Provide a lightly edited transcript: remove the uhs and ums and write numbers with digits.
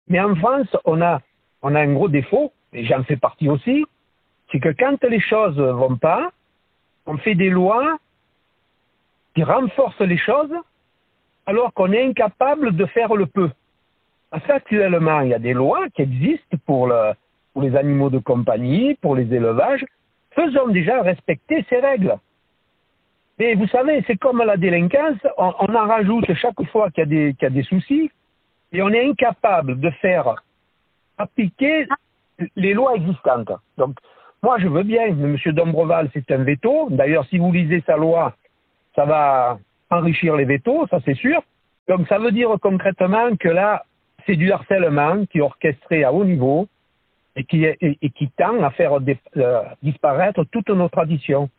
Mais en France, on a un gros défaut, et j'en fais partie aussi, c'est que quand les choses ne vont pas, on fait des lois qui renforcent les choses alors qu'on est incapable de faire le peu. Parce qu'actuellement, il y a des lois qui existent pour les animaux de compagnie, pour les élevages. Faisons déjà respecter ces règles. Mais vous savez, c'est comme la délinquance, on en rajoute chaque fois qu'il y a des soucis, et on est incapable de faire appliquer les lois existantes. Donc, moi, je veux bien, M. Dombreval, c'est un veto. D'ailleurs, si vous lisez sa loi, ça va enrichir les vétos, ça c'est sûr. Donc, ça veut dire concrètement que là, c'est du harcèlement qui est orchestré à haut niveau et qui tend à faire disparaître toutes nos traditions.